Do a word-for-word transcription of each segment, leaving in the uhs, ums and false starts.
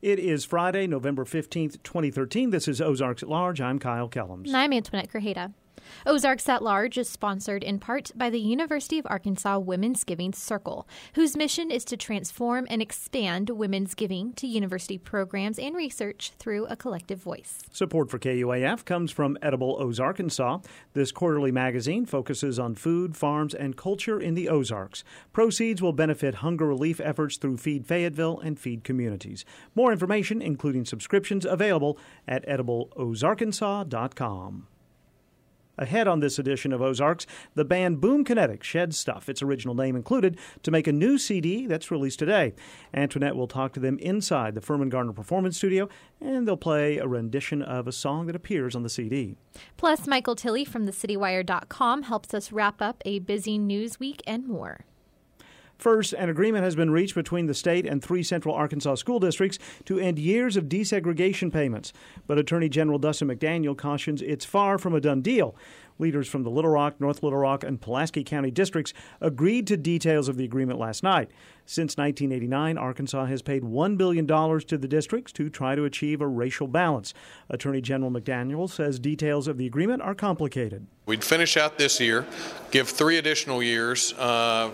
It is Friday, November fifteenth, twenty thirteen. This is Ozarks at Large. I'm Kyle Kellums. And I'm Antoinette Grajeda. Ozarks at Large is sponsored in part by the University of Arkansas Women's Giving Circle, whose mission is to transform and expand women's giving to university programs and research through a collective voice. Support for K U A F comes from Edible Ozarkansas. This quarterly magazine focuses on food, farms, and culture in the Ozarks. Proceeds will benefit hunger relief efforts through Feed Fayetteville and Feed Communities. More information, including subscriptions, available at edible ozarkansas dot com. Ahead on this edition of Ozarks, the band Boom Kinetic sheds stuff, its original name included, to make a new C D that's released today. Antoinette will talk to them inside the Furman Gardner Performance Studio, and they'll play a rendition of a song that appears on the C D. Plus, Michael Tilley from the city wire dot com helps us wrap up a busy news week and more. First, an agreement has been reached between the state and three central Arkansas school districts to end years of desegregation payments. But Attorney General Dustin McDaniel cautions it's far from a done deal. Leaders from the Little Rock, North Little Rock, and Pulaski County districts agreed to details of the agreement last night. Since nineteen eighty-nine, Arkansas has paid one billion dollars to the districts to try to achieve a racial balance. Attorney General McDaniel says details of the agreement are complicated. We'd finish out this year, give three additional years uh,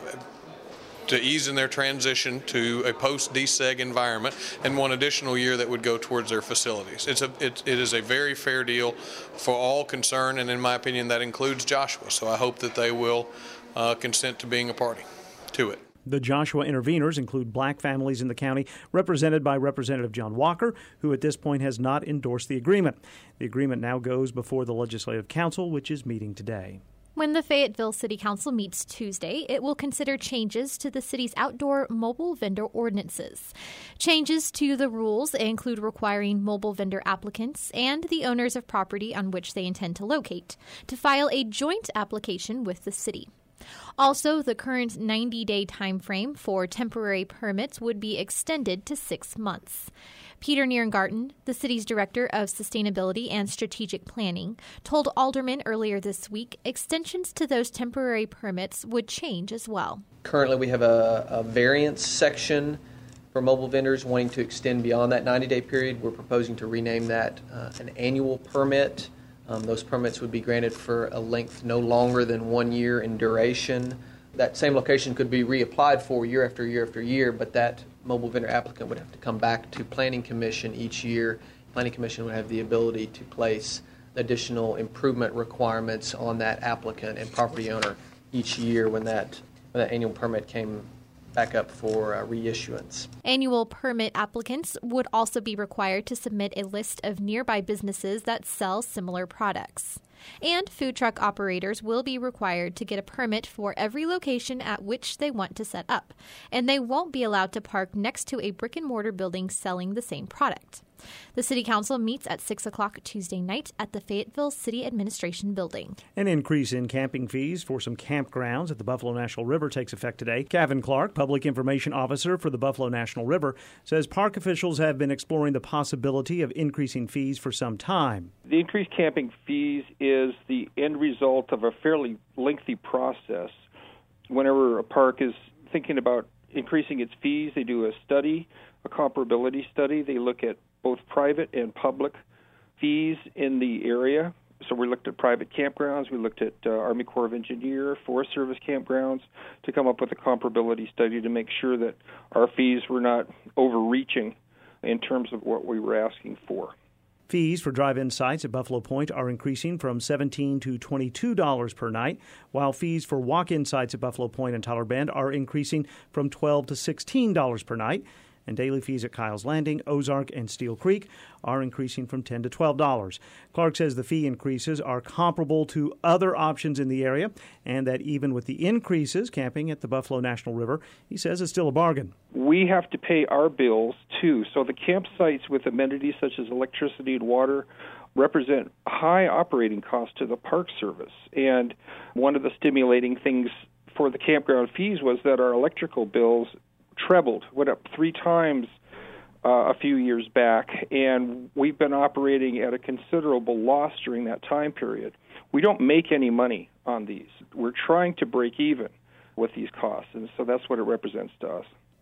to ease in their transition to a post-deseg environment, and one additional year that would go towards their facilities. It's a, it, it is a very fair deal for all concerned, and in my opinion, that includes Joshua. So I hope that they will uh, consent to being a party to it. The Joshua interveners include black families in the county, represented by Representative John Walker, who at this point has not endorsed the agreement. The agreement now goes before the Legislative Council, which is meeting today. When the Fayetteville City Council meets Tuesday, it will consider changes to the city's outdoor mobile vendor ordinances. Changes to the rules include requiring mobile vendor applicants and the owners of property on which they intend to locate to file a joint application with the city. Also, the current ninety-day time frame for temporary permits would be extended to six months. Peter Nierengarten, the city's director of sustainability and strategic planning, told aldermen earlier this week extensions to those temporary permits would change as well. Currently, we have a, a variance section for mobile vendors wanting to extend beyond that ninety-day period. We're proposing to rename that uh, an annual permit. Um, those permits would be granted for a length no longer than one year in duration. That same location could be reapplied for year after year after year, but that mobile vendor applicant would have to come back to Planning Commission each year. Planning Commission would have the ability to place additional improvement requirements on that applicant and property owner each year when that, when that annual permit came back up for uh, reissuance. Annual permit applicants would also be required to submit a list of nearby businesses that sell similar products. And food truck operators will be required to get a permit for every location at which they want to set up, and they won't be allowed to park next to a brick-and-mortar building selling the same product. The City Council meets at six o'clock Tuesday night at the Fayetteville City Administration Building. An increase in camping fees for some campgrounds at the Buffalo National River takes effect today. Kevin Clark, Public Information Officer for the Buffalo National River, says park officials have been exploring the possibility of increasing fees for some time. The increased camping fees is the end result of a fairly lengthy process. Whenever a park is thinking about increasing its fees, they do a study, a comparability study. They look at both private and public fees in the area. So we looked at private campgrounds, we looked at uh, Army Corps of Engineer, Forest Service campgrounds to come up with a comparability study to make sure that our fees were not overreaching in terms of what we were asking for. Fees for drive-in sites at Buffalo Point are increasing from seventeen dollars to twenty-two dollars per night, while fees for walk-in sites at Buffalo Point and Tyler Bend are increasing from twelve dollars to sixteen dollars per night. And daily fees at Kyle's Landing, Ozark, and Steel Creek are increasing from ten dollars to twelve dollars. Clark says the fee increases are comparable to other options in the area, and that even with the increases, camping at the Buffalo National River, he says, is still a bargain. We have to pay our bills, too. So the campsites with amenities such as electricity and water represent high operating costs to the Park Service. And one of the stimulating things for the campground fees was that our electrical bills trebled, went up three times uh, a few years back, and we've been operating at a considerable loss during that time period. We don't make any money on these. We're trying to break even with these costs, and so that's what it represents to us.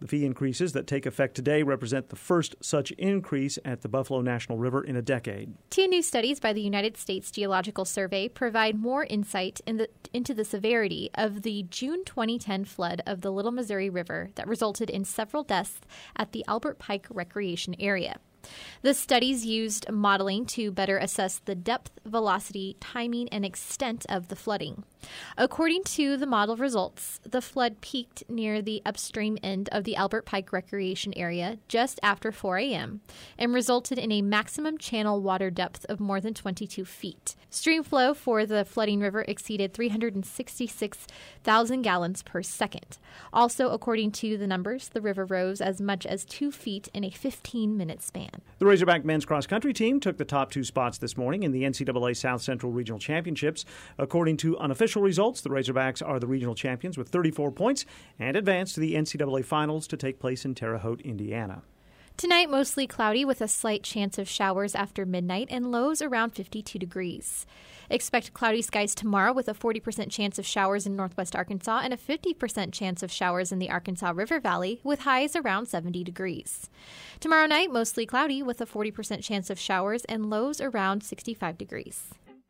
The fee increases that take effect today represent the first such increase at the Buffalo National River in a decade. Two new studies by the United States Geological Survey provide more insight in the, into the severity of the June twenty ten flood of the Little Missouri River that resulted in several deaths at the Albert Pike Recreation Area. The studies used modeling to better assess the depth, velocity, timing, and extent of the flooding. According to the model results, the flood peaked near the upstream end of the Albert Pike Recreation Area just after four a.m. and resulted in a maximum channel water depth of more than twenty-two feet. Stream flow for the flooding river exceeded three hundred sixty-six thousand gallons per second. Also, according to the numbers, the river rose as much as two feet in a fifteen-minute span. The Razorback men's cross-country team took the top two spots this morning in the N C double A South Central Regional Championships. According to unofficial results, the Razorbacks are the regional champions with thirty-four points and advanced to the N C double A Finals to take place in Terre Haute, Indiana. Tonight, mostly cloudy with a slight chance of showers after midnight and lows around fifty-two degrees. Expect cloudy skies tomorrow with a forty percent chance of showers in northwest Arkansas and a fifty percent chance of showers in the Arkansas River Valley with highs around seventy degrees. Tomorrow night, mostly cloudy with a forty percent chance of showers and lows around sixty-five degrees.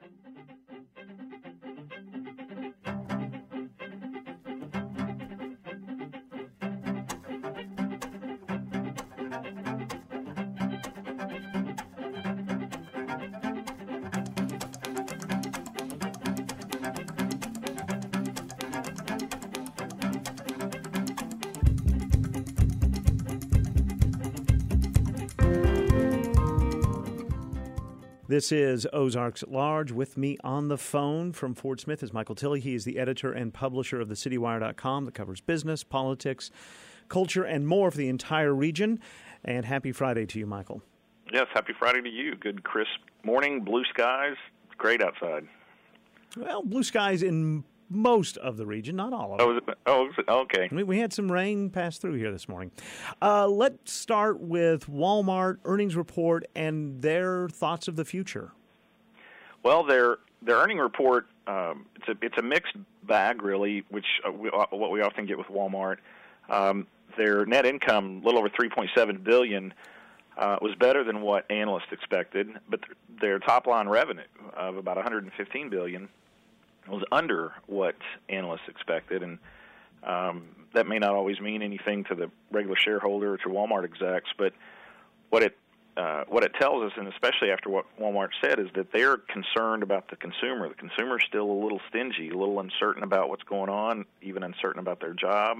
This is Ozarks at Large. With me on the phone from Fort Smith is Michael Tilley. He is the editor and publisher of the city wire dot com that covers business, politics, culture, and more for the entire region. And happy Friday to you, Michael. Yes, happy Friday to you. Good crisp morning, blue skies. It's great outside. Well, blue skies in most of the region, not all of it. Oh, is it, oh, is it, okay. We, we had some rain pass through here this morning. Uh, let's start with Walmart earnings report and their thoughts of the future. Well, their their earning report, um, it's a it's a mixed bag, really, which uh, we, uh, what we often get with Walmart. Um, their net income, a little over three point seven billion dollars, uh, was better than what analysts expected, but their top-line revenue of about one hundred fifteen billion dollars was under what analysts expected, and um, that may not always mean anything to the regular shareholder or to Walmart execs, but what it uh, what it tells us, and especially after what Walmart said, is that they're concerned about the consumer. The consumer is still a little stingy, a little uncertain about what's going on, even uncertain about their job,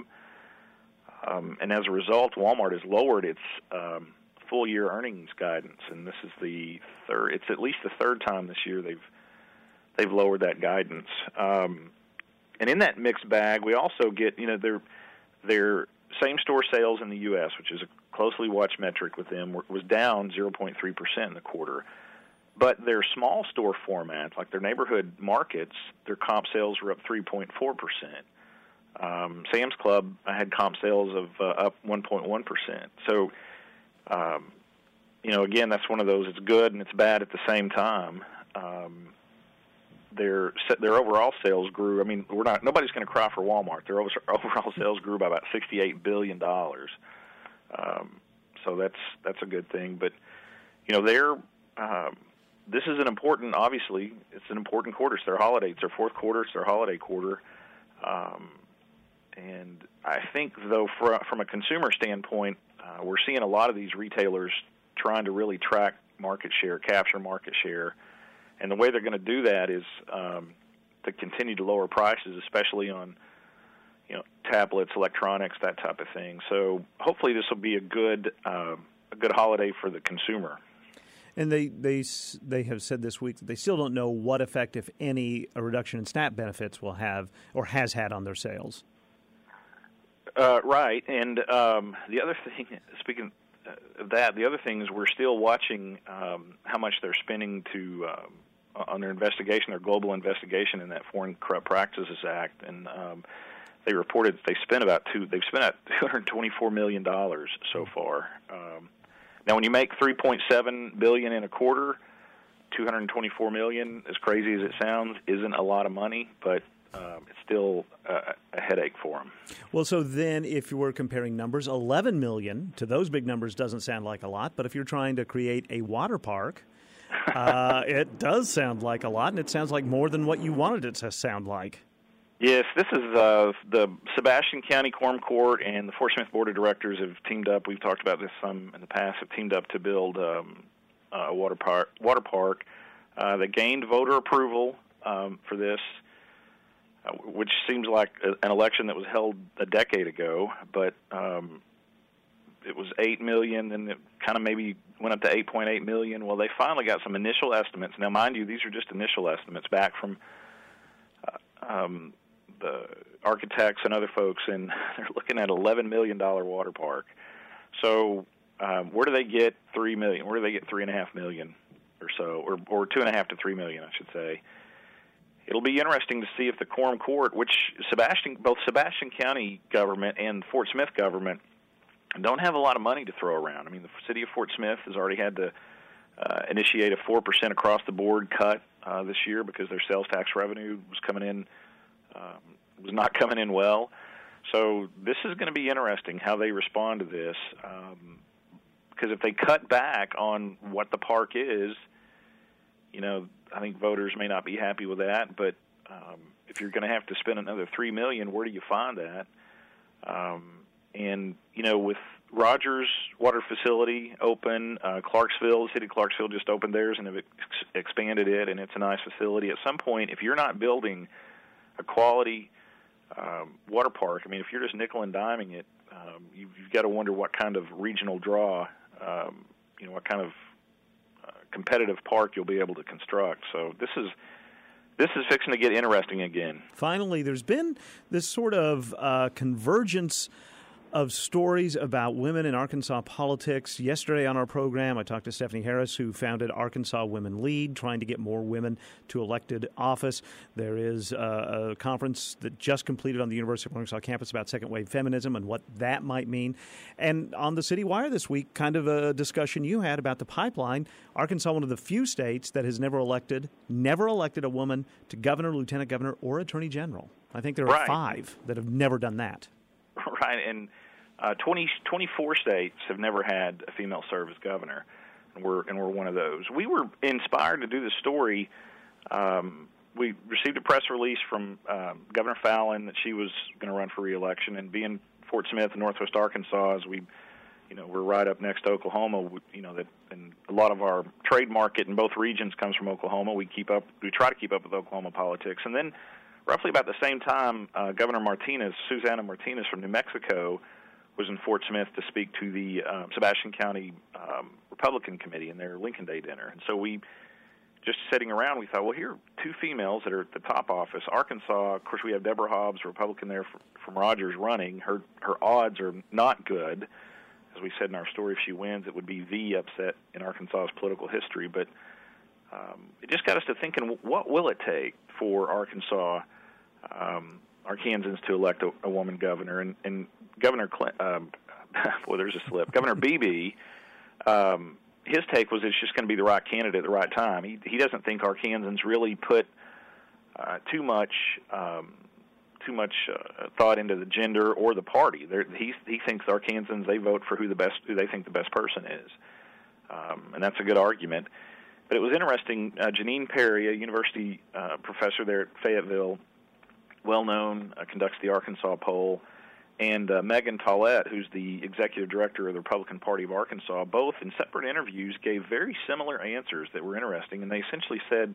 um, and as a result, Walmart has lowered its um, full-year earnings guidance, and this is the third. It's at least the third time this year they've They've lowered that guidance, um, and in that mixed bag, we also get you know their their same-store sales in the U S, which is a closely watched metric with them, was down zero point three percent in the quarter. But their small store formats, like their neighborhood markets, their comp sales were up three point four percent. Um, Sam's Club had comp sales of uh, up one point one percent. So, um, you know, again, that's one of those. It's good and it's bad at the same time. Um, Their their overall sales grew. I mean, we're not. Nobody's going to cry for Walmart. Their overall sales grew by about sixty-eight billion dollars. Um, so that's that's a good thing. But you know, they're um, this is an important. Obviously, it's an important quarter. It's their holiday. It's their fourth quarter. It's their holiday quarter. Um, and I think, though, for, from a consumer standpoint, uh, we're seeing a lot of these retailers trying to really track market share, capture market share. And the way they're going to do that is um, to continue to lower prices, especially on, you know, tablets, electronics, that type of thing. So hopefully this will be a good uh, a good holiday for the consumer. And they, they they have said this week that they still don't know what effect, if any, a reduction in SNAP benefits will have or has had on their sales. Uh, right. And um, the other thing, speaking of that, the other thing is we're still watching um, how much they're spending to um, on their investigation, their global investigation in that Foreign Corrupt Practices Act, and um, they reported they spent about two. They've spent about two hundred twenty-four million dollars so far. Um, now, when you make three point seven billion in a quarter, two hundred twenty-four million, as crazy as it sounds, isn't a lot of money. But um, it's still a, a headache for them. Well, so then if you were comparing numbers, eleven million to those big numbers doesn't sound like a lot, but if you're trying to create a water park, uh, it does sound like a lot, and it sounds like more than what you wanted it to sound like. Yes, this is uh, the Sebastian County Quorum Court and the Fort Smith Board of Directors have teamed up. We've talked about this some in the past. Have teamed up to build um, a water park. Water park. Uh, they gained voter approval um, for this, uh, which seems like a, an election that was held a decade ago. But um, it was eight million, and it kind of maybe went up to eight point eight million. Well, they finally got some initial estimates. Now, mind you, these are just initial estimates back from Uh, um, the architects and other folks, and they're looking at eleven million dollars water park. So um, where do they get three million dollars? Where do they get three point five million dollars or so, or, or two point five to three million dollars, I should say. It'll be interesting to see if the Quorum Court, which Sebastian, both Sebastian County government and Fort Smith government don't have a lot of money to throw around. I mean, the city of Fort Smith has already had to uh, initiate a four percent across-the-board cut uh, this year because their sales tax revenue was coming in Um, was not coming in well. So this is going to be interesting how they respond to this, um, because if they cut back on what the park is, you know, I think voters may not be happy with that, but um, if you're going to have to spend another three million dollars, where do you find that? Um, and, you know, with Rogers Water Facility open, uh, Clarksville, the city of Clarksville just opened theirs and have ex- expanded it, and it's a nice facility. At some point, if you're not building a quality um, water park, I mean, if you're just nickel and diming it, um, you've, you've got to wonder what kind of regional draw, um, you know, what kind of uh, competitive park you'll be able to construct. So this is this is fixing to get interesting again. Finally, there's been this sort of uh, convergence of stories about women in Arkansas politics. Yesterday on our program, I talked to Stephanie Harris, who founded Arkansas Women Lead, trying to get more women to elected office. There is a, a conference that just completed on the University of Arkansas campus about second-wave feminism and what that might mean. And on the City Wire this week, kind of a discussion you had about the pipeline. Arkansas, one of the few states that has never elected, never elected a woman to governor, lieutenant governor, or attorney general. I think there are right. five that have never done that. Right, and uh, twenty, twenty-four states have never had a female serve as governor, and we're and we're one of those. We were inspired to do this story. Um, we received a press release from uh, Governor Fallin that she was going to run for re-election, and being Fort Smith and Northwest Arkansas, as we, you know, we're right up next to Oklahoma. You know that, and a lot of our trade market in both regions comes from Oklahoma. We keep up, we try to keep up with Oklahoma politics, and then roughly about the same time, uh, Governor Martinez, Susana Martinez from New Mexico, was in Fort Smith to speak to the uh, Sebastian County um, Republican Committee in their Lincoln Day dinner. And so we, just sitting around, we thought, well, here are two females that are at the top office. Arkansas, of course, we have Deborah Hobbs, Republican there from, from Rogers, running. Her her odds are not good. As we said in our story, if she wins, it would be the upset in Arkansas's political history. But um, it just got us to thinking, what will it take for Arkansas, um, Arkansans to elect a, a woman governor? And, and Governor Clint, um, boy, there's a slip. Governor Beebe, um, his take was it's just going to be the right candidate at the right time. He he doesn't think Arkansans really put uh, too much um, too much uh, thought into the gender or the party. They're, he he thinks Arkansans, they vote for who the best who they think the best person is, um, and that's a good argument. But it was interesting. Uh, Janine Perry, a university uh, professor there at Fayetteville, well known, uh, conducts the Arkansas poll, and uh, Megan Tollett, who's the executive director of the Republican Party of Arkansas, both in separate interviews gave very similar answers that were interesting. And they essentially said,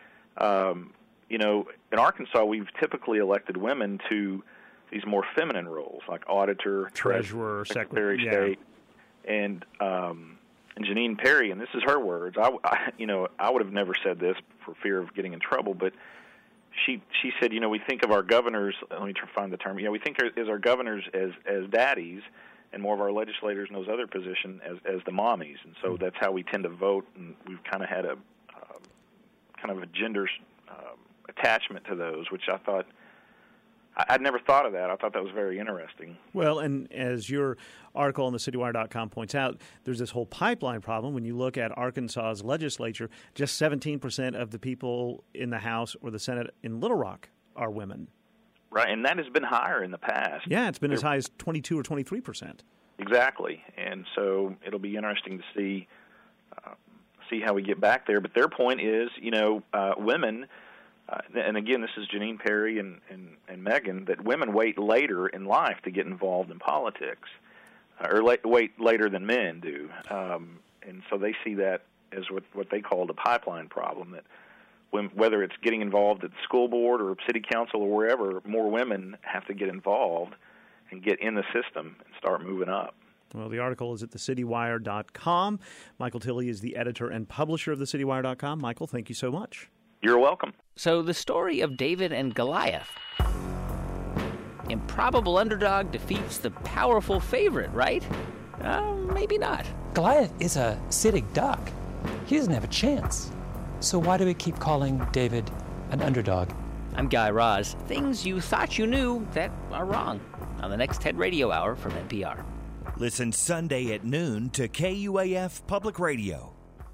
um, you know, in Arkansas, we've typically elected women to these more feminine roles, like auditor, treasurer, secretary of yeah. state, and um, and Janine Perry, and this is her words. I, I, you know, I would have never said this for fear of getting in trouble, but she she said, you know, we think of our governors. Let me try to find the term. You know, we think as our governors as as daddies, and more of our legislators in those other positions as as the mommies, and so that's how we tend to vote. And we've kind of had a uh, kind of a gender um, attachment to those, which I thought. I'd never thought of that. I thought that was very interesting. Well, and as your article on the city wire dot com points out, there's this whole pipeline problem. When you look at Arkansas's legislature, just seventeen percent of the people in the House or the Senate in Little Rock are women. Right, and that has been higher in the past. Yeah, it's been They're, as high as twenty-two or twenty-three percent. Exactly, and so it'll be interesting to see uh, see how we get back there. But their point is, you know, uh, women, uh, and again, this is Janine Perry and, and, and Megan, that women wait later in life to get involved in politics, uh, or la- wait later than men do. Um, and so they see that as what, what they call the pipeline problem, that when, whether it's getting involved at the school board or city council or wherever, more women have to get involved and get in the system and start moving up. Well, the article is at the city wire dot com. Michael Tilley is the editor and publisher of the city wire dot com. Michael, thank you so much. You're welcome. So the story of David and Goliath. Improbable underdog defeats the powerful favorite, right? Uh, maybe not. Goliath is a acidic duck. He doesn't have a chance. So why do we keep calling David an underdog? I'm Guy Raz. Things you thought you knew that are wrong. On the next TED Radio Hour from N P R. Listen Sunday at noon to K U A F Public Radio.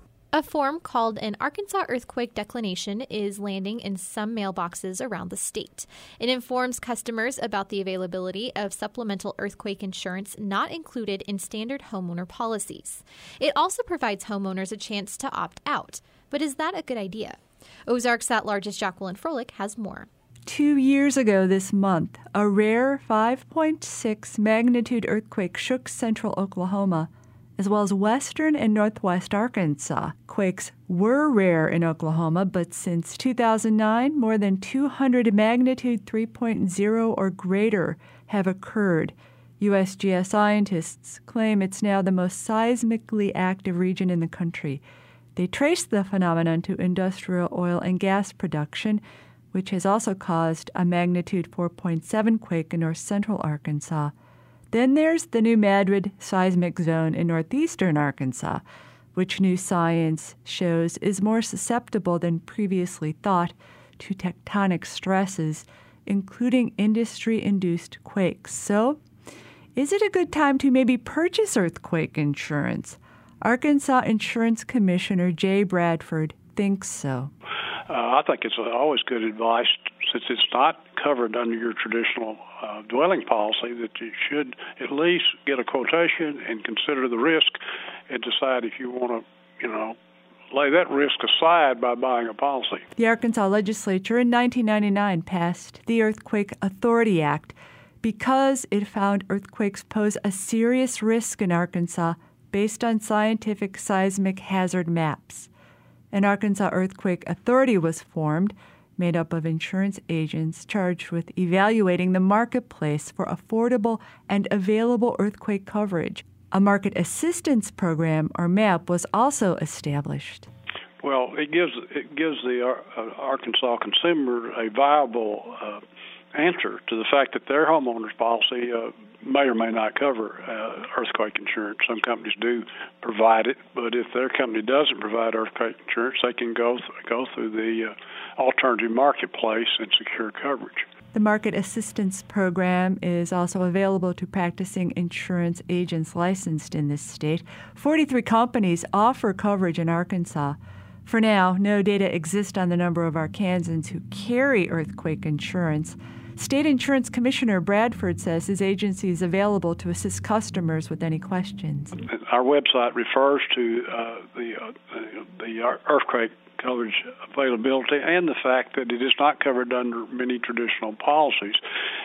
A form called an Arkansas Earthquake Declination is landing in some mailboxes around the state. It informs customers about the availability of supplemental earthquake insurance not included in standard homeowner policies. It also provides homeowners a chance to opt out. But is that a good idea? Ozarks at-large's Jacqueline Froelich has more. Two years ago this month, a rare five point six magnitude earthquake shook central Oklahoma, as well as western and northwest Arkansas. Quakes were rare in Oklahoma, but since two thousand nine, more than two hundred magnitude three point oh or greater have occurred. U S G S scientists claim it's now the most seismically active region in the country. They trace the phenomenon to industrial oil and gas production, which has also caused a magnitude four point seven quake in north central Arkansas. Then there's the New Madrid seismic zone in northeastern Arkansas, which new science shows is more susceptible than previously thought to tectonic stresses, including industry-induced quakes. So, is it a good time to maybe purchase earthquake insurance? Arkansas Insurance Commissioner Jay Bradford thinks so. Uh, I think it's always good advice, since it's not covered under your traditional uh, dwelling policy, that you should at least get a quotation and consider the risk and decide if you want to, you know, lay that risk aside by buying a policy. The Arkansas legislature in nineteen ninety-nine passed the Earthquake Authority Act because it found earthquakes pose a serious risk in Arkansas based on scientific seismic hazard maps. An Arkansas Earthquake Authority was formed, made up of insurance agents charged with evaluating the marketplace for affordable and available earthquake coverage. A market assistance program, or MAP, was also established. Well, it gives it gives the uh, Arkansas consumer a viable uh, answer to the fact that their homeowner's policy uh, may or may not cover uh, earthquake insurance. Some companies do provide it, but if their company doesn't provide earthquake insurance, they can go th- go through the uh, alternative marketplace and secure coverage. The Market Assistance Program is also available to practicing insurance agents licensed in this state. forty-three companies offer coverage in Arkansas. For now, no data exists on the number of Arkansans who carry earthquake insurance. State Insurance Commissioner Bradford says his agency is available to assist customers with any questions. Our website refers to uh, the uh, the earthquake coverage availability and the fact that it is not covered under many traditional policies.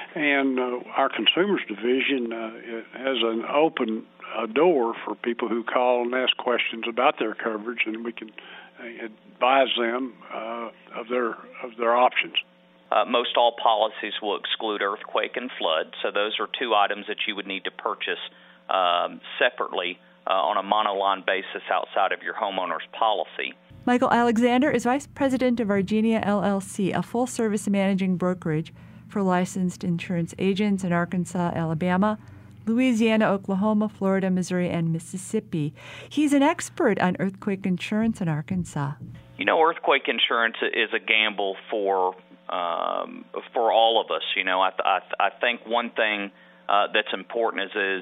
And uh, our Consumers Division uh, has an open uh, door for people who call and ask questions about their coverage, and we can uh, advise them uh, of their of their options. Uh, most all policies will exclude earthquake and flood, so those are two items that you would need to purchase um, separately uh, on a monoline basis outside of your homeowner's policy. Michael Alexander is Vice President of Argenia L L C, a full-service managing brokerage for licensed insurance agents in Arkansas, Alabama, Louisiana, Oklahoma, Florida, Missouri, and Mississippi. He's an expert on earthquake insurance in Arkansas. You know, earthquake insurance is a gamble for Um, for all of us. You know, I, I, I think one thing uh, that's important is, is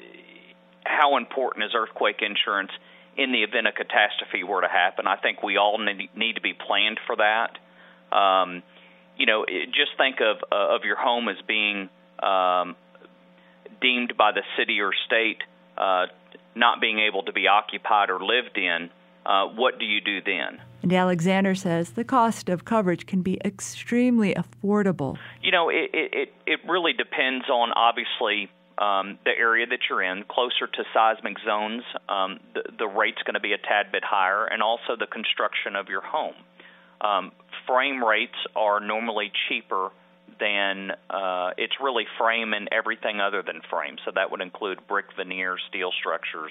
how important is earthquake insurance in the event a catastrophe were to happen. I think we all need, need to be planned for that. Um, you know, it, just think of uh, of your home as being um, deemed by the city or state uh, not being able to be occupied or lived in. Uh, what do you do then? And Alexander says the cost of coverage can be extremely affordable. You know, it it, it really depends on, obviously, um, the area that you're in. Closer to seismic zones, um, the, the rate's going to be a tad bit higher, and also the construction of your home. Um, frame rates are normally cheaper than, uh, it's really frame and everything other than frame. So that would include brick, veneer, steel structures.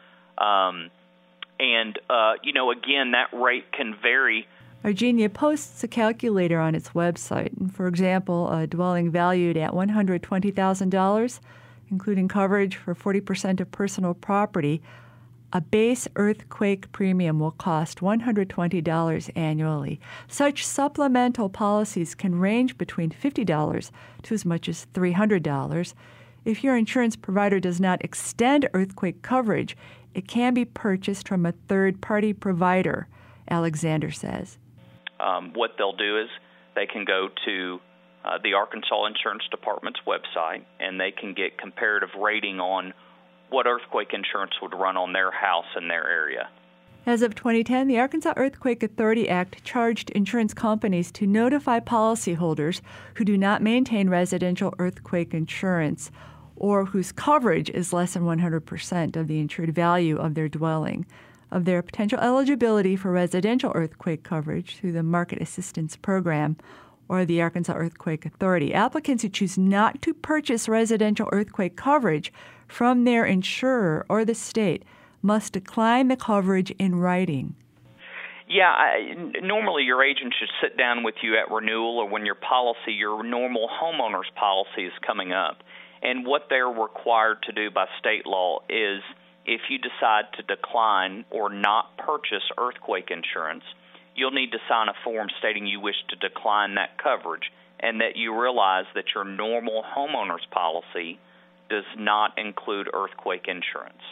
Um And, uh, you know, again, that rate can vary. Argenia posts a calculator on its website. And for example, a dwelling valued at one hundred twenty thousand dollars, including coverage for forty percent of personal property, a base earthquake premium will cost one hundred twenty dollars annually. Such supplemental policies can range between fifty dollars to as much as three hundred dollars. If your insurance provider does not extend earthquake coverage, it can be purchased from a third-party provider, Alexander says. Um, what they'll do is they can go to uh, the Arkansas Insurance Department's website, and they can get comparative rating on what earthquake insurance would run on their house in their area. As of twenty ten, the Arkansas Earthquake Authority Act charged insurance companies to notify policyholders who do not maintain residential earthquake insurance or whose coverage is less than one hundred percent of the insured value of their dwelling, of their potential eligibility for residential earthquake coverage through the Market Assistance Program or the Arkansas Earthquake Authority. Applicants who choose not to purchase residential earthquake coverage from their insurer or the state must decline the coverage in writing. Yeah, I, normally your agent should sit down with you at renewal or when your policy, your normal homeowner's policy is coming up. And what they're required to do by state law is if you decide to decline or not purchase earthquake insurance, you'll need to sign a form stating you wish to decline that coverage and that you realize that your normal homeowner's policy does not include earthquake insurance.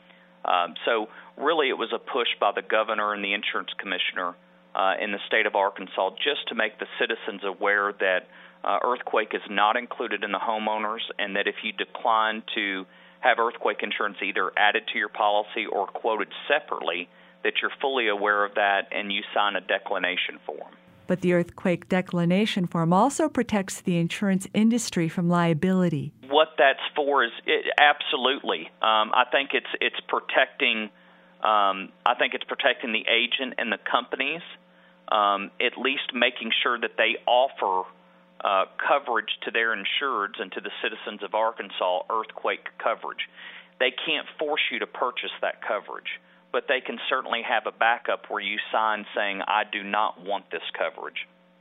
Um, so really it was a push by the governor and the insurance commissioner uh, in the state of Arkansas just to make the citizens aware that Uh, earthquake is not included in the homeowners, and that if you decline to have earthquake insurance either added to your policy or quoted separately, that you're fully aware of that and you sign a declination form. But the earthquake declination form also protects the insurance industry from liability. What that's for is it, absolutely. Um, I think it's it's protecting. Um, I think it's protecting the agent and the companies, um, at least making sure that they offer Uh, coverage to their insureds and to the citizens of Arkansas, earthquake coverage. They can't force you to purchase that coverage, but they can certainly have a backup where you sign saying, I do not want this coverage.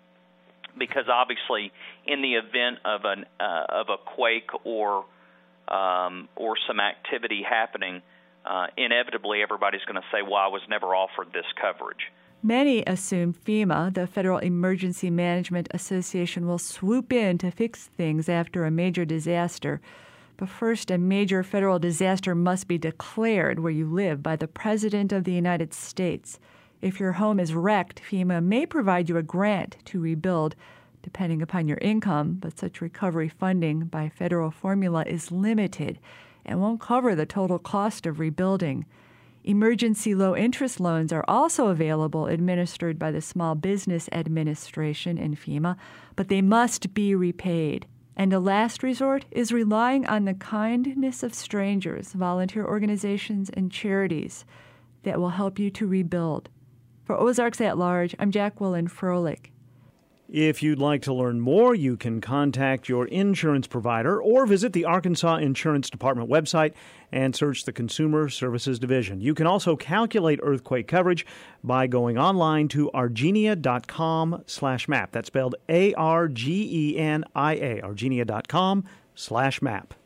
Because obviously, in the event of an uh, of a quake or um, or some activity happening, uh, inevitably everybody's going to say, well, I was never offered this coverage. Many assume FEMA, the Federal Emergency Management Association, will swoop in to fix things after a major disaster. But first, a major federal disaster must be declared where you live by the President of the United States. If your home is wrecked, FEMA may provide you a grant to rebuild, depending upon your income, but such recovery funding by federal formula is limited and won't cover the total cost of rebuilding. Emergency low-interest loans are also available, administered by the Small Business Administration in FEMA, but they must be repaid. And a last resort is relying on the kindness of strangers, volunteer organizations, and charities that will help you to rebuild. For Ozarks at Large, I'm Jacqueline Froelich. If you'd like to learn more, you can contact your insurance provider or visit the Arkansas Insurance Department website and search the Consumer Services Division. You can also calculate earthquake coverage by going online to argenia.com slash map. That's spelled A R G E N I A, argenia.com slash map.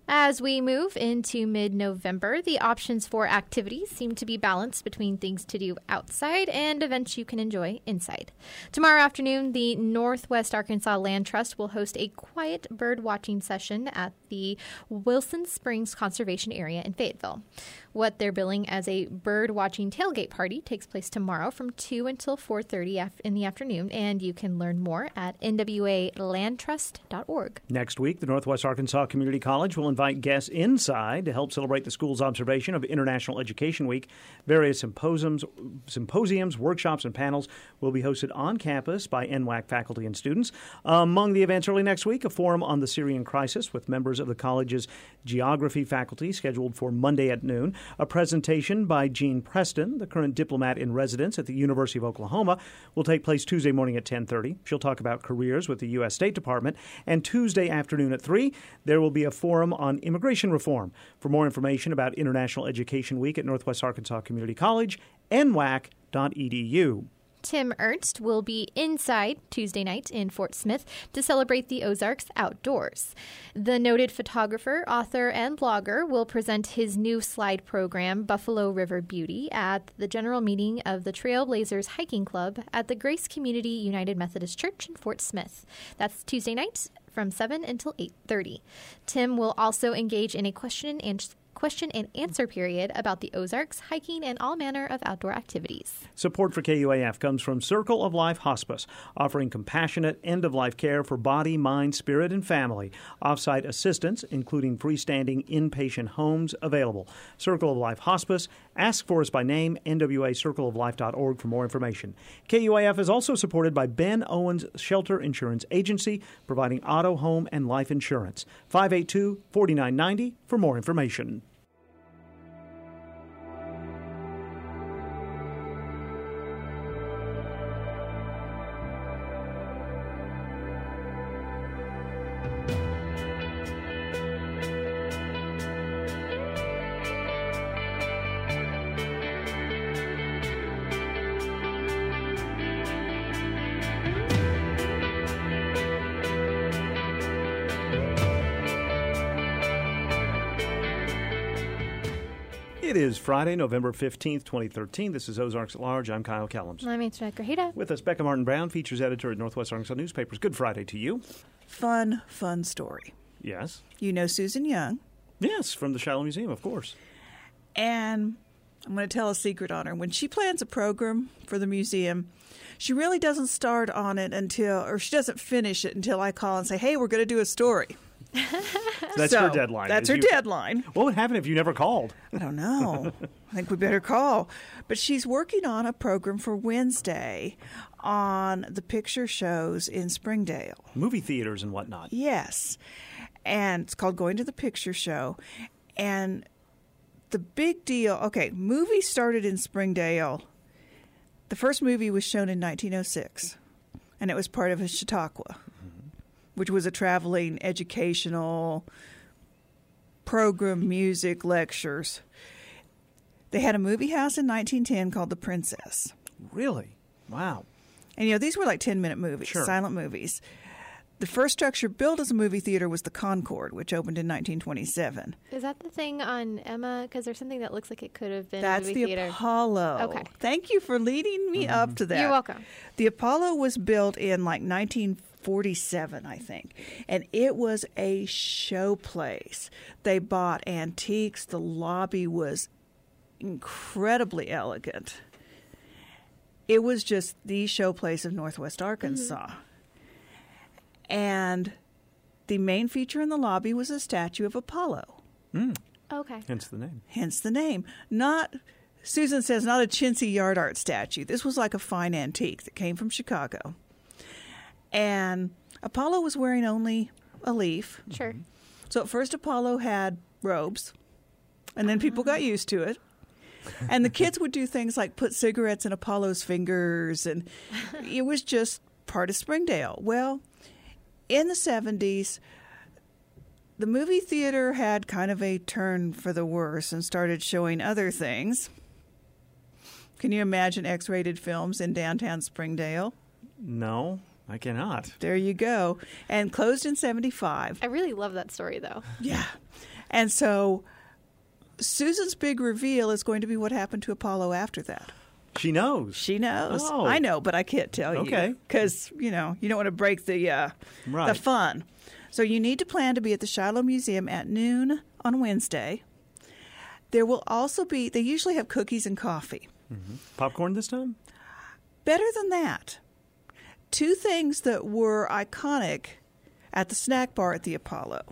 As we move into mid-November, the options for activities seem to be balanced between things to do outside and events you can enjoy inside. Tomorrow afternoon, the Northwest Arkansas Land Trust will host a quiet bird watching session at the Wilson Springs Conservation Area in Fayetteville. What they're billing as a bird watching tailgate party takes place tomorrow from two until four thirty in the afternoon, and you can learn more at N W A land trust dot org. Next week, the Northwest Arkansas Community College will invite guests inside to help celebrate the school's observation of International Education Week. Various symposiums, symposiums, workshops, and panels will be hosted on campus by N W A C faculty and students. Among the events early next week, a forum on the Syrian crisis with members of the college's geography faculty scheduled for Monday at noon. A presentation by Jean Preston, the current diplomat in residence at the University of Oklahoma, will take place Tuesday morning at ten thirty. She'll talk about careers with the U S State Department. And Tuesday afternoon at three, there will be a forum on immigration reform. For more information about International Education Week at Northwest Arkansas Community College, N W A C dot E D U. Tim Ernst will be inside Tuesday night in Fort Smith to celebrate the Ozarks outdoors. The noted photographer, author, and blogger will present his new slide program, Buffalo River Beauty, at the general meeting of the Trailblazers Hiking Club at the Grace Community United Methodist Church in Fort Smith. That's Tuesday night from seven until eight thirty. Tim will also engage in a question and question and answer period about the Ozarks, hiking, and all manner of outdoor activities. Support for K U A F comes from Circle of Life Hospice, offering compassionate end-of-life care for body, mind, spirit, and family. Off-site assistance, including freestanding inpatient homes, available. Circle of Life Hospice. Ask for us by name, N W A circle of life dot org for more information. K U A F is also supported by Ben Owens Shelter Insurance Agency, providing auto, home, and life insurance. five eight two, four nine nine zero for more information. It is Friday, November fifteenth, twenty thirteen. This is Ozarks at Large. I'm Kyle Kellums. I'm Antoinette Grajeda. With us, Becca Martin-Brown, features editor at Northwest Arkansas Newspapers. Good Friday to you. Fun, fun story. Yes. You know Susan Young. Yes, from the Shiloh Museum, of course. And I'm going to tell a secret on her. When she plans a program for the museum, she really doesn't start on it until, or she doesn't finish it until I call and say, hey, we're going to do a story. That's so, her deadline. That's her you, deadline. What would happen if you never called? I don't know. I think we better call. But she's working on a program for Wednesday on the picture shows in Springdale. Movie theaters and whatnot. Yes. And it's called Going to the Picture Show. And the big deal, okay, movies started in Springdale. The first movie was shown in nineteen oh six, and it was part of a Chautauqua, which was a traveling educational program, music, lectures. They had a movie house in nineteen ten called The Princess. Really? Wow. And, you know, these were like ten-minute movies, sure. silent movies. The first structure built as a movie theater was the Concord, which opened in nineteen twenty-seven. Is that the thing on Emma? Because there's something that looks like it could have been That's a movie the theater. Apollo. Okay. Thank you for leading me mm-hmm. up to that. You're welcome. The Apollo was built in like nineteen forty-seven, I think, and it was a show place. They bought antiques. The lobby was incredibly elegant. It was just the show place of Northwest Arkansas. Mm-hmm. And the main feature in the lobby was a statue of Apollo. Mm. Okay. Hence the name. Hence the name. Not, Susan says, not a chintzy yard art statue. This was like a fine antique that came from Chicago. And Apollo was wearing only a leaf. Sure. So at first Apollo had robes, and then people got used to it. And the kids would do things like put cigarettes in Apollo's fingers, and it was just part of Springdale. Well, in the seventies, the movie theater had kind of a turn for the worse and started showing other things. Can you imagine X-rated films in downtown Springdale? No, I cannot. There you go. And closed in seventy-five. I really love that story, though. Yeah. And so Susan's big reveal is going to be what happened to Apollo after that. She knows. She knows. Oh. I know, but I can't tell you. Okay. Because, you know, you don't want to break the uh, right. the fun. So you need to plan to be at the Shiloh Museum at noon on Wednesday. There will also be, they usually have cookies and coffee. Mm-hmm. Popcorn this time? Better than that. Two things that were iconic at the snack bar at the Apollo.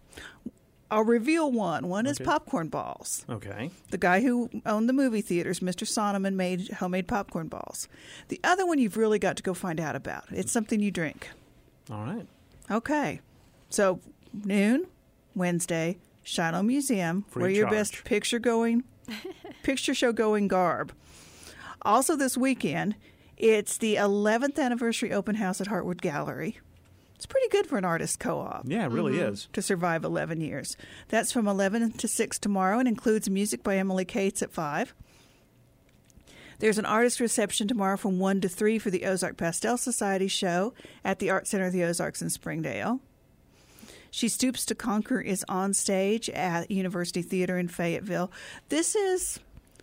I'll reveal one. One is Okay. popcorn balls. Okay. The guy who owned the movie theaters, Mister Sonneman, made homemade popcorn balls. The other one you've really got to go find out about. It's something you drink. All right. Okay. So, noon, Wednesday, Shiloh Museum. Free Wear your charge. best picture going, picture show going garb. Also this weekend, it's the eleventh anniversary open house at Hartwood Gallery. It's pretty good for an artist co-op. Yeah, it really mm-hmm. is. To survive eleven years. That's from eleven to six tomorrow and includes music by Emily Cates at five. There's an artist reception tomorrow from one to three for the Ozark Pastel Society show at the Art Center of the Ozarks in Springdale. She Stoops to Conquer is on stage at University Theater in Fayetteville. This is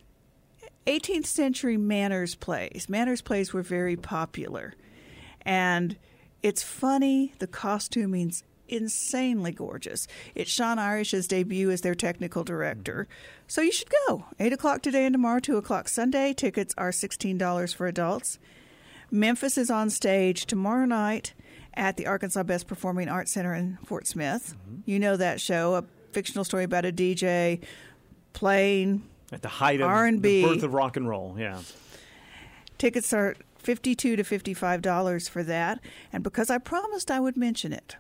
eighteenth century manners plays. Manners plays were very popular. And it's funny. The costuming's insanely gorgeous. It's Sean Irish's debut as their technical director. So you should go. eight o'clock today and tomorrow, two o'clock Sunday. Tickets are sixteen dollars for adults. Memphis is on stage tomorrow night at the Arkansas Best Performing Arts Center in Fort Smith. Mm-hmm. You know that show, a fictional story about a D J playing at the height of R and B. The birth of rock and roll, yeah. Tickets are fifty-two to fifty-five dollars for that. And because I promised I would mention it,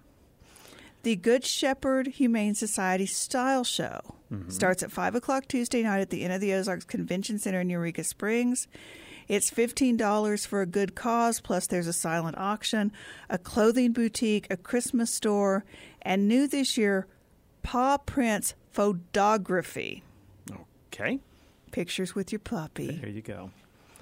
the Good Shepherd Humane Society Style Show mm-hmm. starts at five o'clock Tuesday night at the Inn of the Ozarks Convention Center in Eureka Springs. It's fifteen dollars for a good cause, plus there's a silent auction, a clothing boutique, a Christmas store, and new this year, paw prints photography. Okay. Pictures with your puppy. There you go.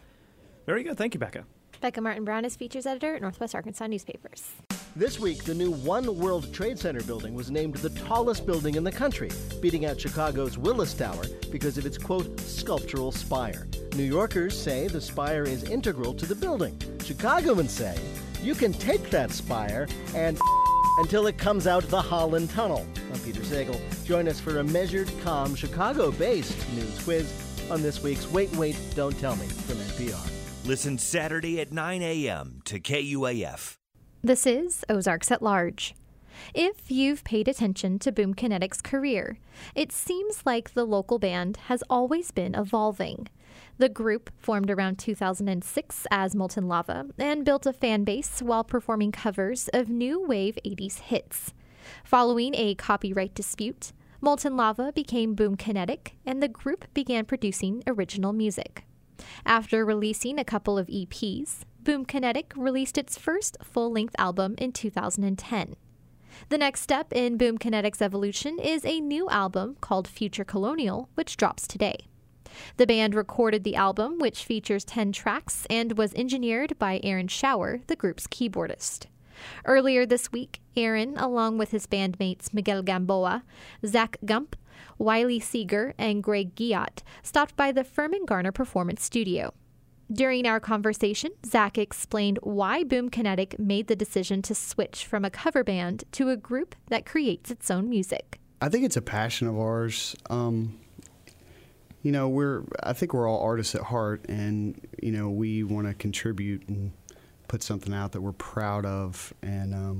Very good. Thank you, Becca. Becca Martin Brown is features editor at Northwest Arkansas Newspapers. This week, the new One World Trade Center building was named the tallest building in the country, beating out Chicago's Willis Tower because of its, quote, sculptural spire. New Yorkers say the spire is integral to the building. Chicagoans say you can take that spire and until it comes out the Holland Tunnel. I'm Peter Sagal. Join us for a measured, calm, Chicago-based news quiz on this week's Wait, Wait, Don't Tell Me from N P R. Listen Saturday at nine a.m. to K U A F. This is Ozarks at Large. If you've paid attention to Boom Kinetic's career, it seems like the local band has always been evolving. The group formed around two thousand six as Molten Lava and built a fan base while performing covers of new wave eighties hits. Following a copyright dispute, Molten Lava became Boom Kinetic and the group began producing original music. After releasing a couple of E Ps, Boom Kinetic released its first full-length album in two thousand ten. The next step in Boom Kinetic's evolution is a new album called Future Colonial, which drops today. The band recorded the album, which features ten tracks, and was engineered by Aaron Schauer, the group's keyboardist. Earlier this week, Aaron, along with his bandmates Miguel Gamboa, Zach Gump, Wiley Seeger, and Greg Giat, stopped by the Furman Garner Performance Studio. During our conversation, Zach explained why Boom Kinetic made the decision to switch from a cover band to a group that creates its own music. I think it's a passion of ours. Um, you know, we're I think we're all artists at heart, and, you know, we want to contribute and put something out that we're proud of. And, um,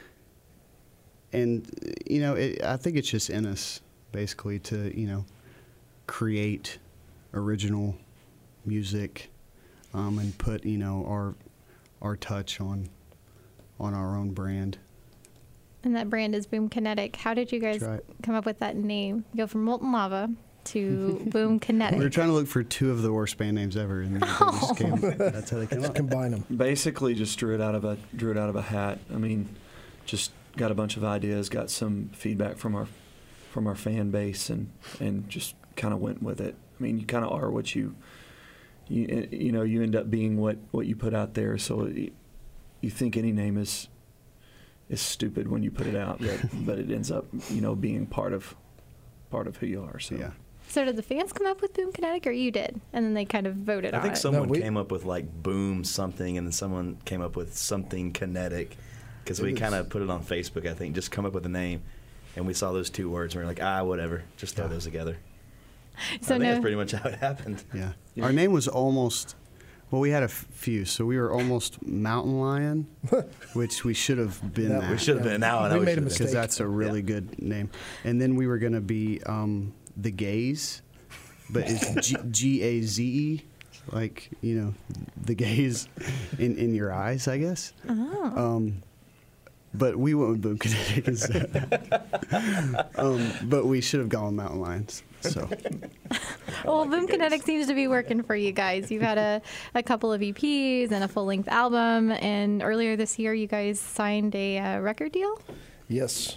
and you know, it, I think it's just in us, basically, to, you know, create original music. Um, and put, you know, our our touch on on our own brand. And that brand is Boom Kinetic. How did you guys right. come up with that name? Go from Molten Lava to Boom Kinetic. We were trying to look for two of the worst band names ever, and oh. they just came, that's how they came up. Combine them. Basically, just drew it out of a drew it out of a hat. I mean, just got a bunch of ideas, got some feedback from our from our fan base, and and just kind of went with it. I mean, you kind of are what you. You, you know, you end up being what, what you put out there. So you, you think any name is is stupid when you put it out, but, but it ends up, you know, being part of part of who you are. So yeah. So did the fans come up with Boom Kinetic, or you did, and then they kind of voted I on think it? someone No, we- came up with like Boom something, and then someone came up with something Kinetic, because It we was- kind of put it on Facebook. I think just come up with a name, and we saw those two words, and we were like, ah, whatever, just throw those together. So I think no- that's pretty much how it happened. Yeah. Our name was almost, well, we had a f- few. So we were almost Mountain Lion, which we should have been That- that. we should have been. Now I know We we made a should have been. mistake. Because that's a really good name. And then we were going to be um, The Gaze, but it's G- G A Z E, like, you know, the gaze in, in your eyes, I guess. Oh. Um, but we went with Boom Kinetic instead. um, but we should have gone with Mountain Lions. So. Well, Boom Kinetic seems to be working for you guys. You've had a, a couple of E Ps and a full-length album, and earlier this year you guys signed a uh, record deal? Yes.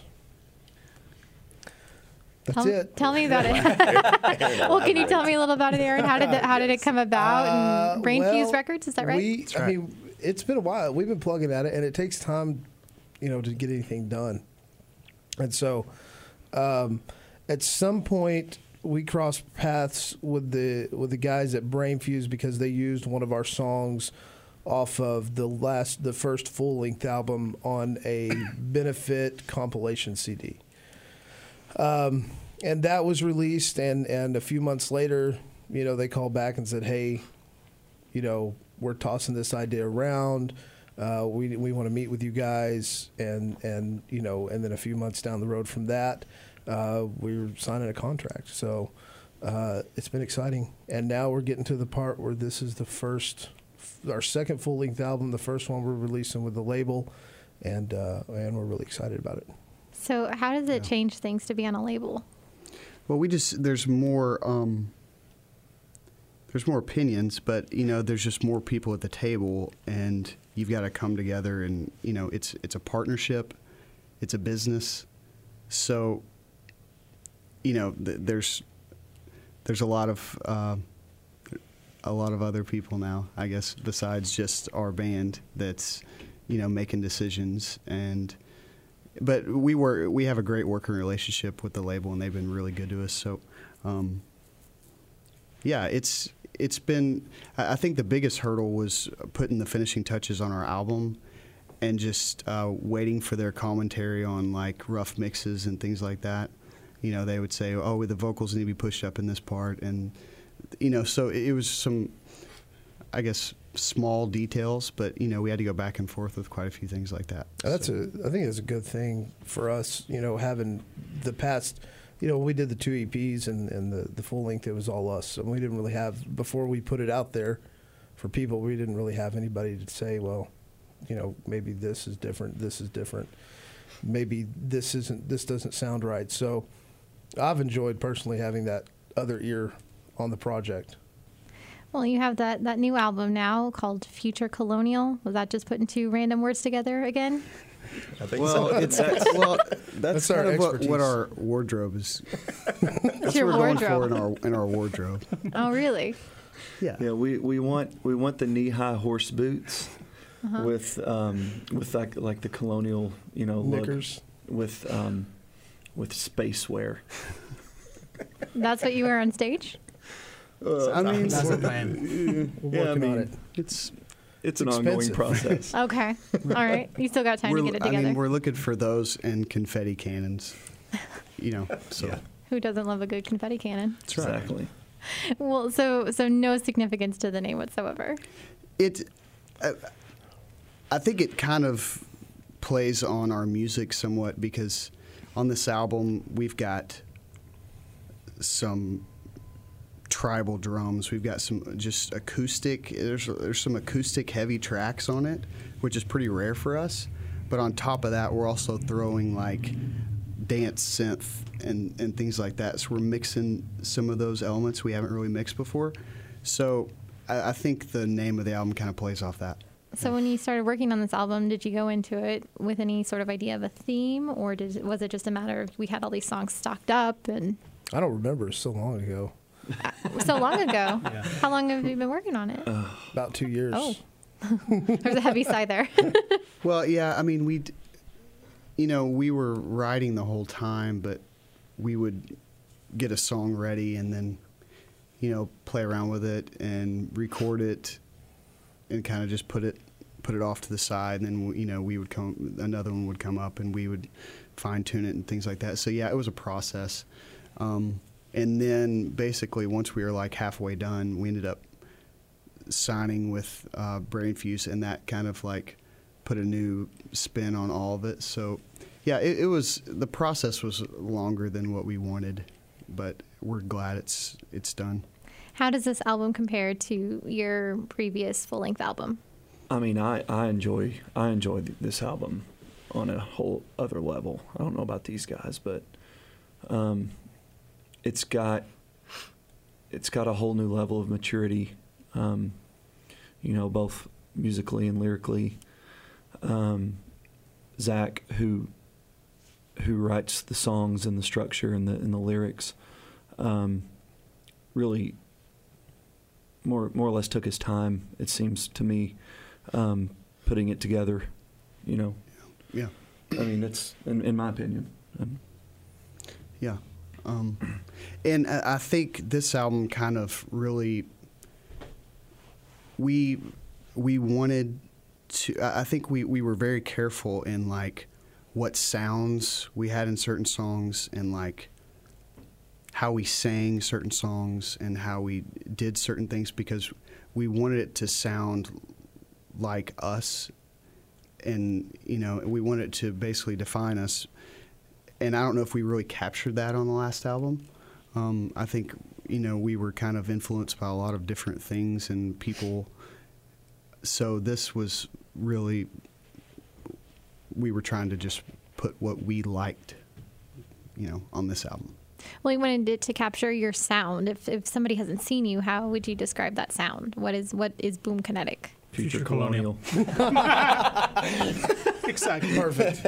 That's tell, it. Tell me about it. Well, can you tell me a little about it, Aaron? How did it, how did it come about? Uh, and Brain well, Fuse Records, is that right? We, I mean, it's been a while. We've been plugging at it, and it takes time, you know, to get anything done. And so, um, at some point, we crossed paths with the with the guys at Brain Fuse because they used one of our songs off of the last, the first full length album on a benefit compilation C D. Um, and that was released, and, and a few months later, you know, they called back and said, hey, you know, we're tossing this idea around. Uh, we we want to meet with you guys, and, and you know, and then a few months down the road from that, uh, we were signing a contract. So uh, it's been exciting, and now we're getting to the part where this is the first, our second full length album, the first one we're releasing with the label, and uh, and we're really excited about it. So how does it change things to be on a label? Well, we just, there's more, um, there's more opinions, but, you know, there's just more people at the table, and you've got to come together, and, you know, it's it's a partnership, it's a business. So, you know, th- there's there's a lot of uh, a lot of other people now, I guess, besides just our band that's, you know, making decisions. And but we were we have a great working relationship with the label, and they've been really good to us. So, um, yeah, it's it's been. I think the biggest hurdle was putting the finishing touches on our album, and just uh, waiting for their commentary on like rough mixes and things like that. You know, they would say, "Oh, the vocals need to be pushed up in this part," and you know, so it, it was some, I guess, small details, but you know, we had to go back and forth with quite a few things like that. That's so. a. I think it's a good thing for us. You know, having the past. You know, we did the two E Ps and, and the, the full length. It was all us, and we didn't really have before we put it out there for people. We didn't really have anybody to say, well, you know, maybe this is different. This is different. Maybe this isn't. This doesn't sound right. So, I've enjoyed personally having that other ear on the project. Well, you have that, that new album now called Future Colonial. Was that just putting two random words together again? I think well, so. it's that's, well, that's, That's kind our of what, expertise. what our wardrobe is. That's your what we're going for wardrobe. in our in our wardrobe. Oh, really? Yeah. Yeah, we, we want we want the knee high horse boots Uh-huh. with um, with like like the colonial, you know, look, Knickers. with um, with space wear. That's what you wear on stage? Uh, I mean, That's the plan. We're yeah, I working mean, on it. it's it's an expensive. ongoing process. Okay. All right. You still got time we're, to get it I together. mean, we're looking for those and confetti cannons. You know, so Yeah. Who doesn't love a good confetti cannon? that's right. Exactly. Well, so so no significance to the name whatsoever. It, I, I think it kind of plays on our music somewhat because on this album we've got some tribal drums. We've got some just acoustic. There's there's some acoustic heavy tracks on it, which is pretty rare for us. But on top of that, we're also throwing like dance synth and, and things like that. So we're mixing some of those elements we haven't really mixed before. So I, I think the name of the album kind of plays off that. So when you started working on this album, did you go into it with any sort of idea of a theme, or did was it just a matter of we had all these songs stocked up and I don't remember. It's so long ago. so long ago? How long have you been working on it? Uh, About two years. Oh, there's a heavy sigh there. Well, yeah, I mean, we, you know, we were writing the whole time, but we would get a song ready and then, you know, play around with it and record it and kind of just put it put it off to the side. And then, you know, we would come, another one would come up and we would fine tune it and things like that. So, yeah, it was a process. Um, and then basically once we were like halfway done, we ended up signing with uh, Brainfuse, and that kind of like put a new spin on all of it. So, yeah, it, it was, the process was longer than what we wanted, but we're glad it's it's done. How does this album compare to your previous full-length album? I mean, I, I enjoy I enjoy this album on a whole other level. I don't know about these guys, but um, it's got it's got a whole new level of maturity, um, you know, both musically and lyrically. Um, Zach, who who writes the songs and the structure and the and the lyrics, um, really more more or less took his time, it seems to me, um, putting it together. You know. Yeah. I mean, it's in, in my opinion. Um, yeah. Um, and I, I think this album kind of really we we wanted to. I think we we were very careful in like what sounds we had in certain songs and like how we sang certain songs and how we did certain things, because we wanted it to sound like us, and you know, we wanted it to basically define us. And I don't know if we really captured that on the last album. Um, I think, you know, we were kind of influenced by a lot of different things and people. So this was really, we were trying to just put what we liked, you know, on this album. Well, you wanted it to capture your sound. If if somebody hasn't seen you, how would you describe that sound? What is what is Boom Kinetic? Future, Future Colonial. Exactly. Perfect.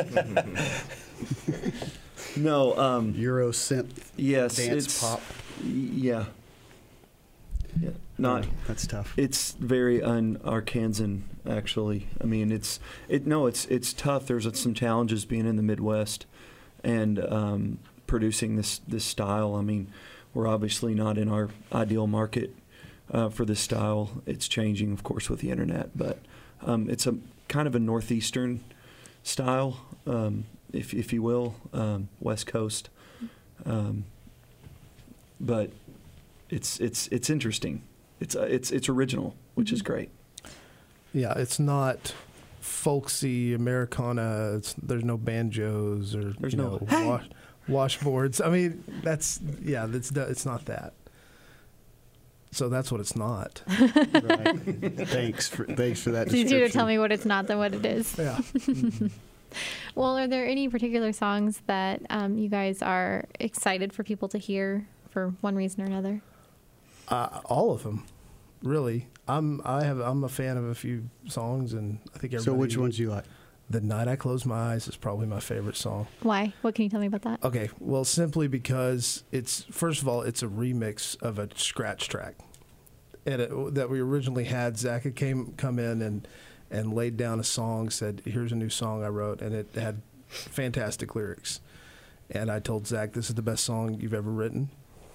No, um, Euro synth. Yes, dance it's, pop. Yeah. Yeah. Not. That's tough. It's very un-Arkansan, actually. I mean, it's it. No, it's it's tough. There's some challenges being in the Midwest, and um, producing this this style. I mean, we're obviously not in our ideal market uh, for this style. It's changing, of course, with the internet, but um, it's a kind of a northeastern style, um, if if you will, um, West Coast. Um, but it's it's it's interesting. It's uh, it's it's original, which is great. Yeah, it's not folksy Americana. It's, there's no banjos or there's you no know, hey! wash, washboards. I mean, that's yeah, that's it's not that. So that's what it's not. Right. Thanks for thanks for that. It's easier to tell me what it's not than what it is. Yeah. Well, are there any particular songs that um, you guys are excited for people to hear for one reason or another? Uh, all of them, really. I'm I have I'm a fan of a few songs, and I think everybody. So which ones do you like? The Night I Close My Eyes is probably my favorite song. Why? What can you tell me about that? Okay, well, simply because it's first of all it's a remix of a scratch track, and it, that we originally had. Zach had came come in and and laid down a song, said, "Here's a new song I wrote," and it had fantastic lyrics. And I told Zach, "This is the best song you've ever written."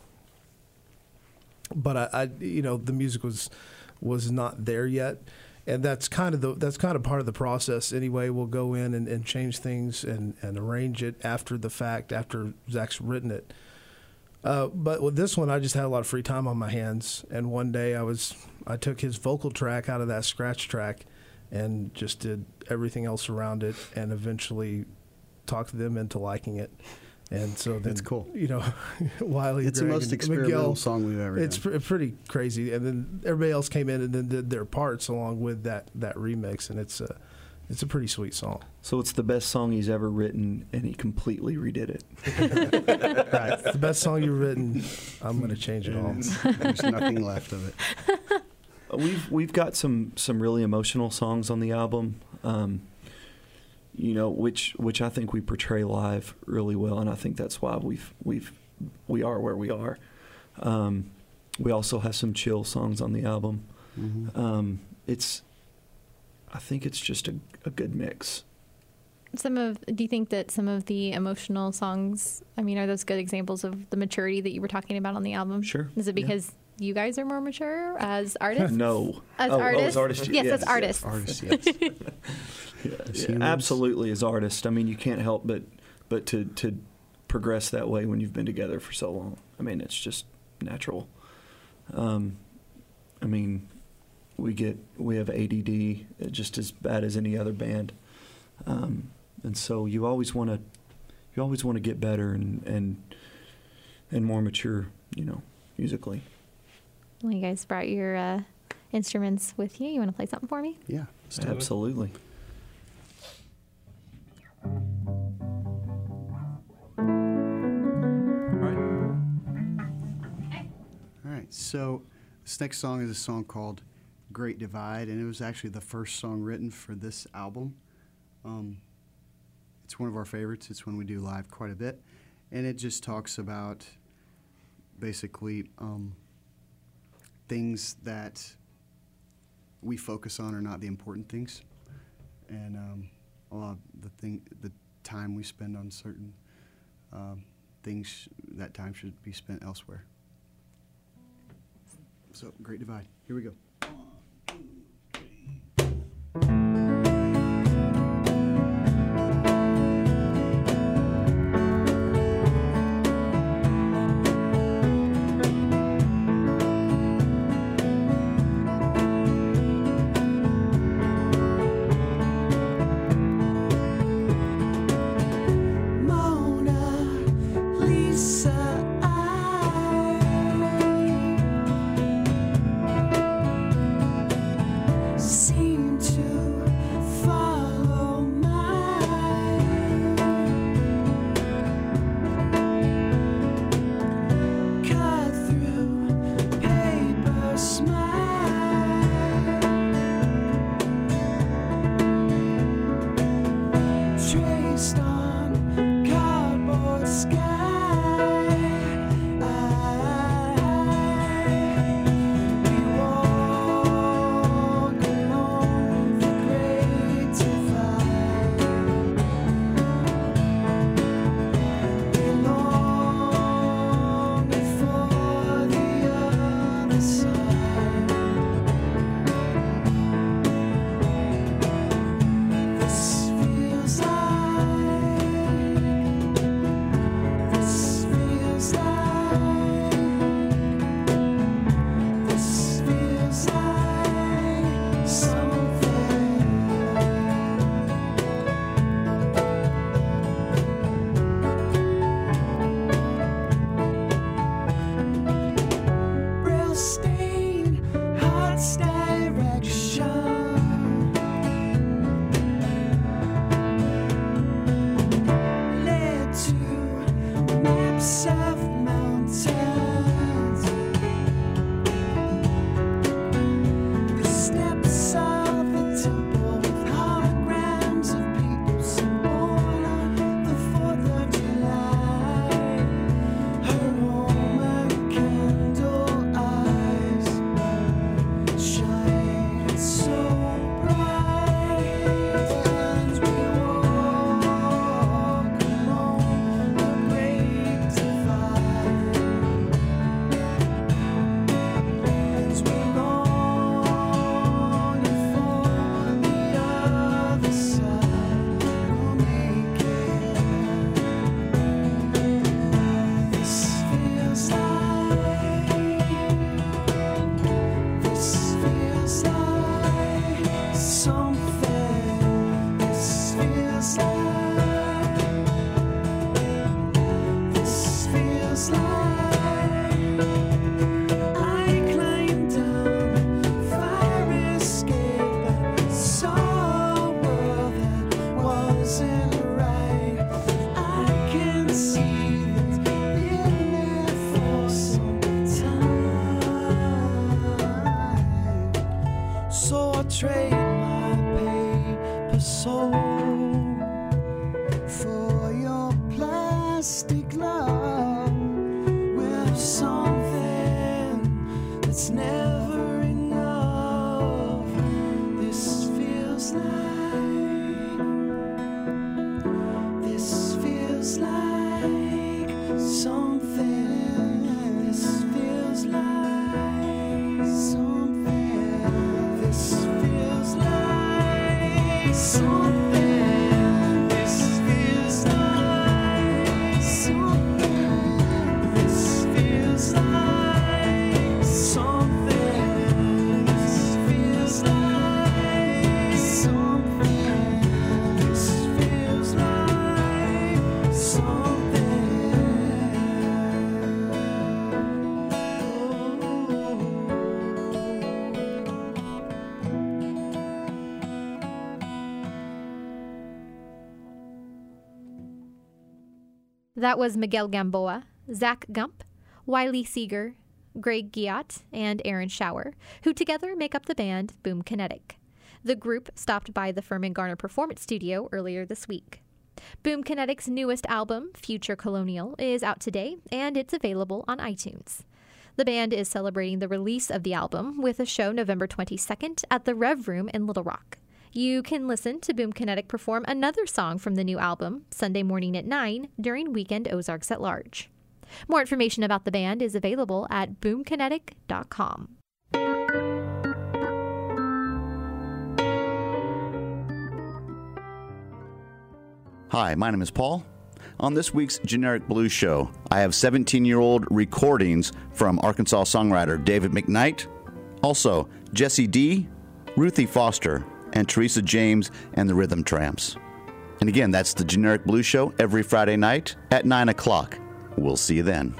But I, I, you know, the music was was not there yet, and that's kind of the that's kind of part of the process. Anyway, we'll go in and, and change things and, and arrange it after the fact, after Zach's written it. Uh, but with this one, I just had a lot of free time on my hands, and one day I was I took his vocal track out of that scratch track, and just did everything else around it, and eventually talked them into liking it. And so then, it's cool. You know, Wiley, it's Greg, the most and experimental Miguel, song we've ever it's done. It's pr- pretty crazy. And then everybody else came in and then did their parts along with that, that remix, and it's a it's a pretty sweet song. So it's the best song he's ever written, and he completely redid it. Right, it's the best song you've written. I'm going to change it all. There's nothing left of it. We've we've got some some really emotional songs on the album. Um, You know, which which I think we portray live really well, and I think that's why we've we've we are where we are. Um, we also have some chill songs on the album. Mm-hmm. Um, it's, I think it's just a, a good mix. Some of, do you think that some of the emotional songs, I mean, are those good examples of the maturity that you were talking about on the album? Sure. Is it because you guys are more mature as artists? No. As oh, artists? Oh, as artists? Yes, yes, as artists. Yes. Artists, yes. yeah, yeah, absolutely, as artists. I mean, you can't help but but to to progress that way when you've been together for so long. I mean, it's just natural. Um, I mean, we get we have A D D just as bad as any other band, um, and so you always want to you always want to get better and and and more mature, you know, musically. Well, you guys brought your uh, instruments with you. You want to play something for me? Yeah, absolutely. All right, so this next song is a song called Great Divide, and it was actually the first song written for this album. Um, it's one of our favorites. It's one we do live quite a bit, and it just talks about basically um, things that we focus on are not the important things, and um, a lot of the thing, the time we spend on certain um, things, that time should be spent elsewhere. So, Great Divide. Here we go. Trade my paper soul for your plastic love with something that's never enough. This feels like That was Miguel Gamboa, Zach Gump, Wiley Seeger, Greg Giat, and Aaron Schauer, who together make up the band Boom Kinetic. The group stopped by the Furman Garner Performance Studio earlier this week. Boom Kinetic's newest album, Future Colonial, is out today, and it's available on iTunes. The band is celebrating the release of the album with a show November twenty-second at the Rev Room in Little Rock. You can listen to Boom Kinetic perform another song from the new album Sunday morning at nine during Weekend Ozarks at Large. More information about the band is available at boom kinetic dot com. Hi, my name is Paul. On this week's Generic Blues Show, I have seventeen-year-old recordings from Arkansas songwriter David McKnight, also Jesse D., Ruthie Foster, and Teresa James and the Rhythm Tramps. And again, that's the Generic Blues Show every Friday night at nine o'clock. We'll see you then.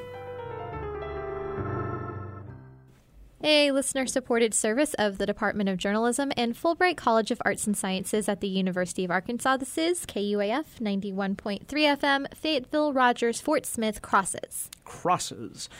A listener-supported service of the Department of Journalism and Fulbright College of Arts and Sciences at the University of Arkansas. This is K U A F ninety-one point three F M, Fayetteville, Rogers, Fort Smith, Crosses. Crosses.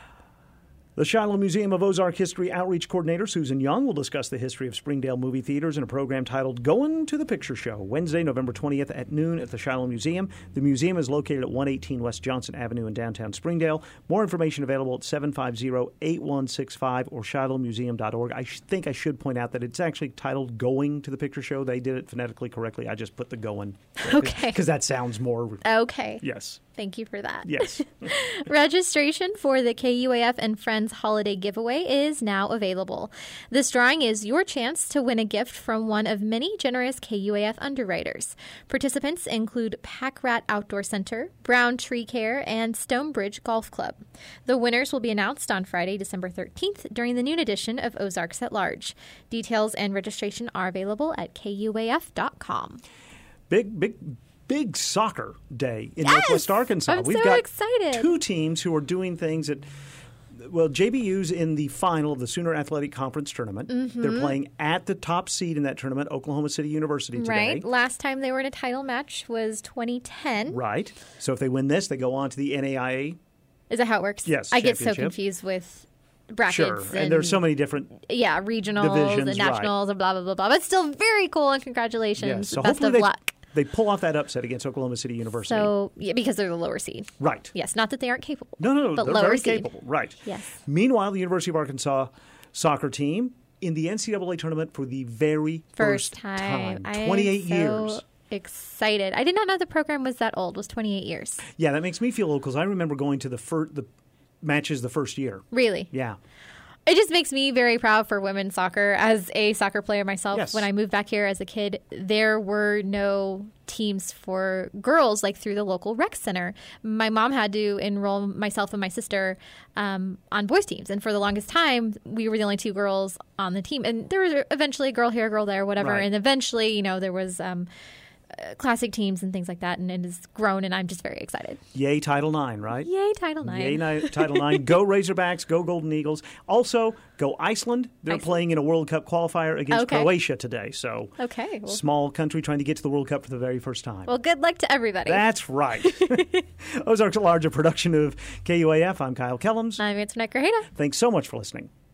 The Shiloh Museum of Ozark History Outreach Coordinator Susan Young will discuss the history of Springdale movie theaters in a program titled Going to the Picture Show, Wednesday, November twentieth at noon at the Shiloh Museum. The museum is located at one eighteen West Johnson Avenue in downtown Springdale. More information available at seven five zero, eight one six five or shiloh museum dot org. I sh- think I should point out that it's actually titled Going to the Picture Show. They did it phonetically correctly. I just put the going. Okay. Because that sounds more... Okay. Yes. Thank you for that. Yes. Registration for the K U A F and Friends Holiday Giveaway is now available. This drawing is your chance to win a gift from one of many generous K U A F underwriters. Participants include Pack Rat Outdoor Center, Brown Tree Care, and Stonebridge Golf Club. The winners will be announced on Friday, December thirteenth during the noon edition of Ozarks at Large. Details and registration are available at K U A F dot com. Big, big... Big soccer day in Yes! Northwest Arkansas. I'm We've so got excited. two teams who are doing things that, well, J B U's in the final of the Sooner Athletic Conference tournament. Mhm. They're playing at the top seed in that tournament, Oklahoma City University today. Right. Last time they were in a title match was twenty ten. Right. So if they win this, they go on to the N A I A. Is that how it works? Yes, I get so championship. confused with brackets. Sure. And, And there's so many different yeah, regionals divisions, and nationals right. and blah, blah, blah, blah. But still very cool, and congratulations. Yes. So Best hopefully of they, luck. they pull off that upset against Oklahoma City University. So, yeah, because they're the lower seed. Right. Yes, not that they aren't capable. No, no, no. But they're lower very seed. capable. Right. Yes. Meanwhile, the University of Arkansas soccer team in the N C double A tournament for the very First first, time. I am twenty-eight so years. excited. I did not know the program was that old. It was twenty-eight years. Yeah, that makes me feel old because I remember going to the fir- the matches the first year. Really? Yeah. It just makes me very proud for women's soccer. As a soccer player myself, Yes. when I moved back here as a kid, there were no teams for girls like through the local rec center. My mom had to enroll myself and my sister um, on boys teams. And for the longest time, we were the only two girls on the team. And there was eventually a girl here, a girl there, whatever. Right. And eventually, you know, there was um, uh, classic teams and things like that. And it has grown, and I'm just very excited. Yay, Title nine, right? Yay, Title nine. Yay, ni- Title nine. Go Razorbacks. Go Golden Eagles. Also, go Iceland. They're Iceland. playing in a World Cup qualifier against Okay. Croatia today. So, Okay. Well, small country trying to get to the World Cup for the very first time. well, good luck to everybody. That's right. Ozarks at Large, a production of K U A F. I'm Kyle Kellums. I'm Antoinette Grajeda. Thanks so much for listening.